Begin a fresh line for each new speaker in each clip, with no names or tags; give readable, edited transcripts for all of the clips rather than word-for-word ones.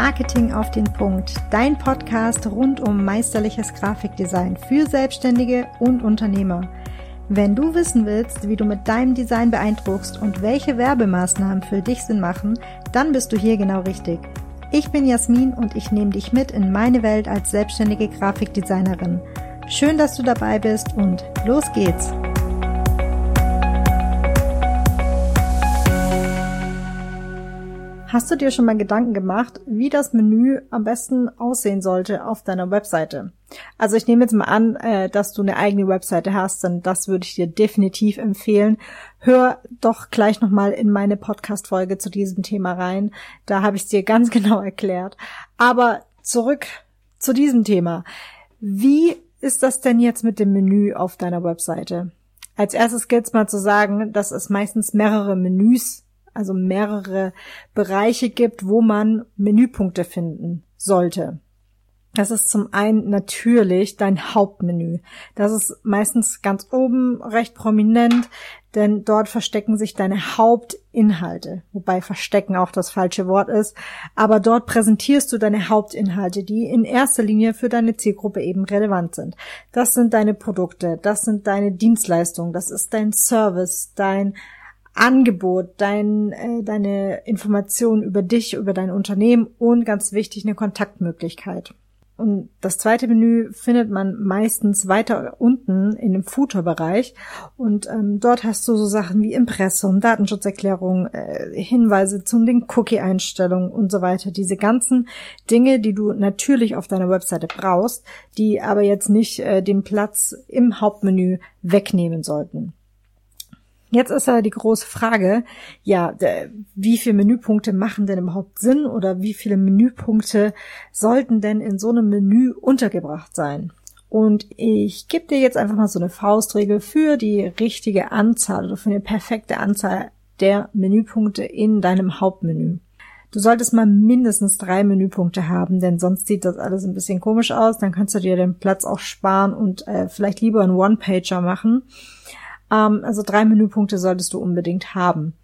Marketing auf den Punkt, dein Podcast rund um meisterliches Grafikdesign für Selbstständige und Unternehmer. Wenn du wissen willst, wie du mit deinem Design beeindruckst und welche Werbemaßnahmen für dich Sinn machen, dann bist du hier genau richtig. Ich bin Jasmin und ich nehme dich mit in meine Welt als selbstständige Grafikdesignerin. Schön, dass du dabei bist und los geht's! Hast du dir schon mal Gedanken gemacht, wie das Menü am besten aussehen sollte auf deiner Webseite? Also ich nehme jetzt mal an, dass du eine eigene Webseite hast, denn das würde ich dir definitiv empfehlen. Hör doch gleich nochmal in meine Podcast-Folge zu diesem Thema rein. Da habe ich es dir ganz genau erklärt. Aber zurück zu diesem Thema. Wie ist das denn jetzt mit dem Menü auf deiner Webseite? Als erstes gilt es mal zu sagen, dass es meistens mehrere Menüs, also mehrere Bereiche gibt, wo man Menüpunkte finden sollte. Das ist zum einen natürlich dein Hauptmenü. Das ist meistens ganz oben recht prominent, denn dort verstecken sich deine Hauptinhalte. Wobei verstecken auch das falsche Wort ist. Aber dort präsentierst du deine Hauptinhalte, die in erster Linie für deine Zielgruppe eben relevant sind. Das sind deine Produkte, das sind deine Dienstleistungen, das ist dein Service, dein Angebot, deine Informationen über dich, über dein Unternehmen und ganz wichtig, eine Kontaktmöglichkeit. Und das zweite Menü findet man meistens weiter unten in dem Footer-Bereich und dort hast du so Sachen wie Impressum, Datenschutzerklärung, Hinweise zu den Cookie-Einstellungen und so weiter. Diese ganzen Dinge, die du natürlich auf deiner Webseite brauchst, die aber jetzt nicht den Platz im Hauptmenü wegnehmen sollten. Jetzt ist aber die große Frage, wie viele Menüpunkte machen denn überhaupt Sinn oder wie viele Menüpunkte sollten denn in so einem Menü untergebracht sein? Und ich gebe dir jetzt einfach mal so eine Faustregel für die richtige Anzahl oder für eine perfekte Anzahl der Menüpunkte in deinem Hauptmenü. Du solltest mal mindestens 3 Menüpunkte haben, denn sonst sieht das alles ein bisschen komisch aus. Dann kannst du dir den Platz auch sparen und vielleicht lieber einen One-Pager machen. Also 3 Menüpunkte solltest du unbedingt haben.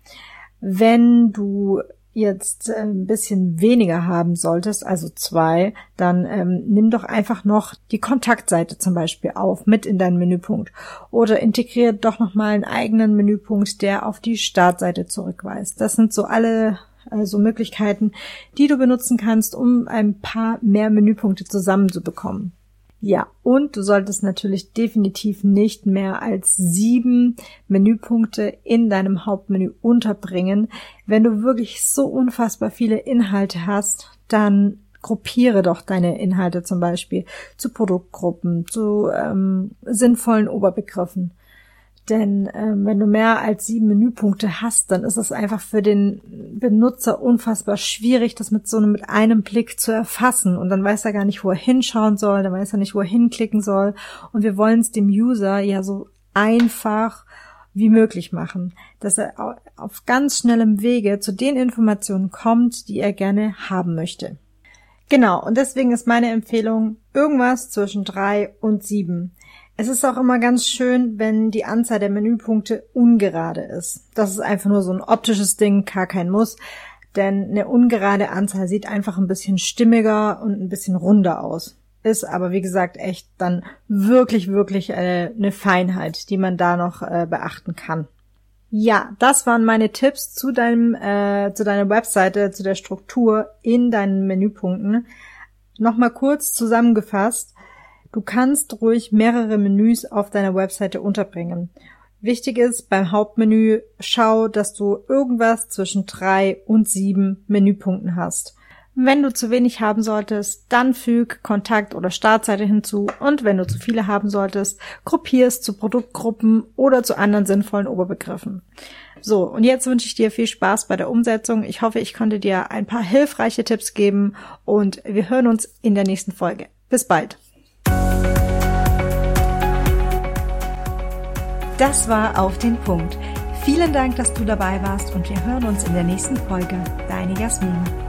Wenn du jetzt ein bisschen weniger haben solltest, also 2, dann nimm doch einfach noch die Kontaktseite zum Beispiel auf mit in deinen Menüpunkt oder integriere doch nochmal einen eigenen Menüpunkt, der auf die Startseite zurückweist. Das sind so alle Möglichkeiten, die du benutzen kannst, um ein paar mehr Menüpunkte zusammenzubekommen. Ja, und du solltest natürlich definitiv nicht mehr als 7 Menüpunkte in deinem Hauptmenü unterbringen. Wenn du wirklich so unfassbar viele Inhalte hast, dann gruppiere doch deine Inhalte zum Beispiel zu Produktgruppen, zu sinnvollen Oberbegriffen. Denn wenn du mehr als 7 Menüpunkte hast, dann ist es einfach für den Benutzer unfassbar schwierig, das mit einem Blick zu erfassen. Und dann weiß er gar nicht, wo er hinschauen soll, dann weiß er nicht, wo er hinklicken soll. Und wir wollen es dem User ja so einfach wie möglich machen, dass er auf ganz schnellem Wege zu den Informationen kommt, die er gerne haben möchte. Genau, und deswegen ist meine Empfehlung irgendwas zwischen 3 und 7. Es ist auch immer ganz schön, wenn die Anzahl der Menüpunkte ungerade ist. Das ist einfach nur so ein optisches Ding, gar kein Muss, denn eine ungerade Anzahl sieht einfach ein bisschen stimmiger und ein bisschen runder aus. Ist aber, wie gesagt, echt dann wirklich eine Feinheit, die man da noch beachten kann. Ja, das waren meine Tipps zu deiner Webseite, zu der Struktur in deinen Menüpunkten. Nochmal kurz zusammengefasst. Du kannst ruhig mehrere Menüs auf deiner Webseite unterbringen. Wichtig ist beim Hauptmenü, schau, dass du irgendwas zwischen 3 und 7 Menüpunkten hast. Wenn du zu wenig haben solltest, dann füg Kontakt- oder Startseite hinzu und wenn du zu viele haben solltest, gruppierst zu Produktgruppen oder zu anderen sinnvollen Oberbegriffen. So, und jetzt wünsche ich dir viel Spaß bei der Umsetzung. Ich hoffe, ich konnte dir ein paar hilfreiche Tipps geben und wir hören uns in der nächsten Folge. Bis bald! Das war Auf den Punkt. Vielen Dank, dass du dabei warst und wir hören uns in der nächsten Folge. Deine Jasmin.